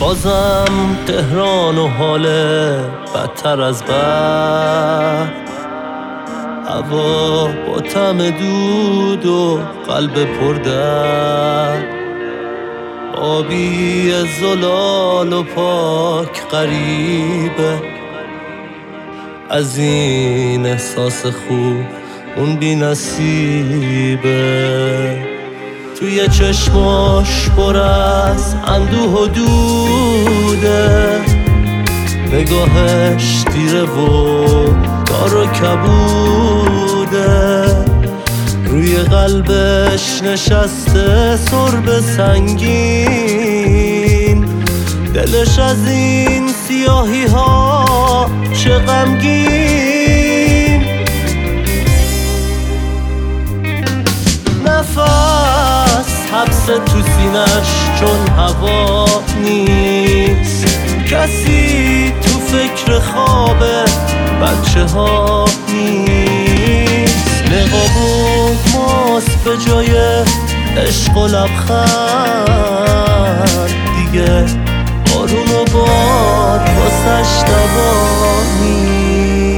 بازم تهران و حاله بدتر از بد، هوا با طعم دود و قلب پردرد، آبی زلال و پاک غریبه. از این احساس خوب اون بی نصیبه، توی چشماش پر از اندوه و دوده، نگاهش تیره و دار و کبوده، روی قلبش نشسته سرب سنگین، دلش از این سیاهی ها چه غمگین. نفس حبس تو سینش چون هوا نیست، کسی تو فکر خواب بچه ها نیست، نقاب و ماسک به جای عشق و لبخند، دیگه بارون و باد واسش دوا نیست.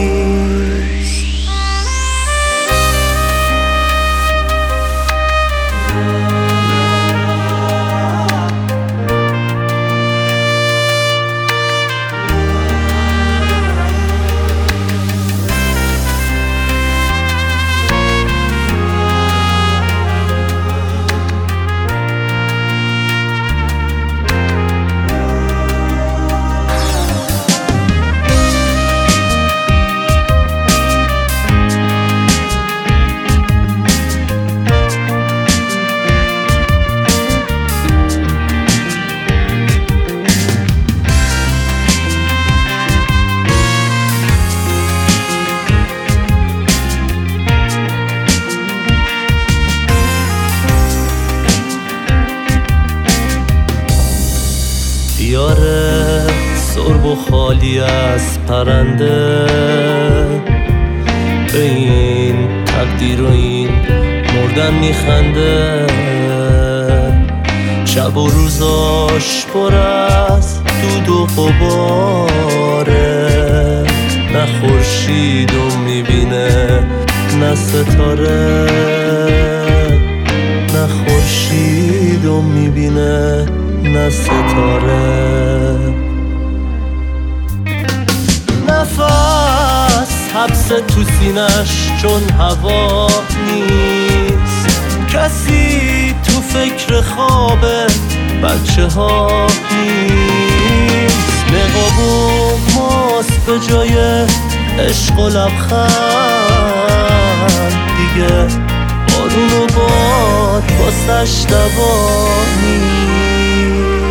دیاره سرب و خالی از پرنده، به این تقدیر و این مردن میخنده، شب و روزاش پر از دود و غباره، نه خورشیدو میبینه نه ستاره، نه خورشیدو میبینه نه ستاره. نفس حبس تو سینش چون هوا نیست، کسی تو فکر خواب بچه ها نیست، نقاب و ماسک به جای عشق و لبخند، دیگه بارون و باد واسش دوا نیست.